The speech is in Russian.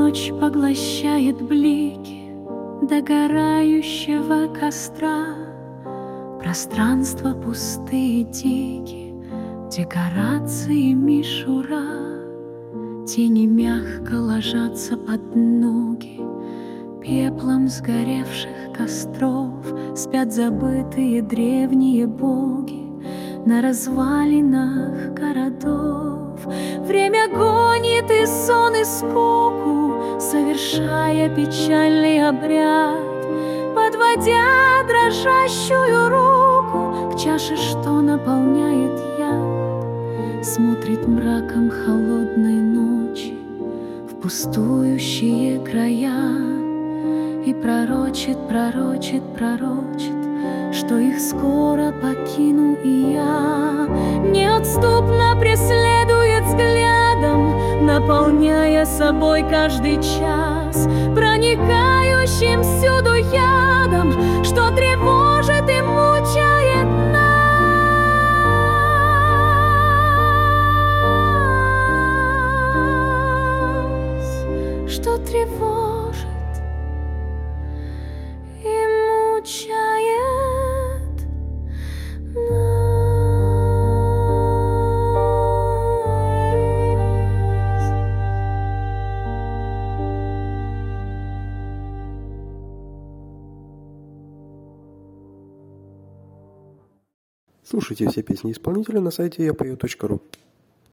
ночь поглощает блики догорающего костра. Пространства пустые, дикие, декорации мишура. Тени мягко ложатся под ноги, пеплом сгоревших костров спят забытые древние боги на развалинах городов. Время гонит и сон, и скуку, совершая печальный обряд, подводя дрожащую руку к чаше, что наполняет яд. Смотрит мраком холодной ночи в пустующие края и пророчит, пророчит, пророчит, что их скоро покину и я. Неотступно преследует взглядом, наполняя собой каждый час, проникающим всюду ядом, что тревожит и мучает нас, что тревожит и мучает нас. Слушайте все песни исполнителя на сайте yapою.ru.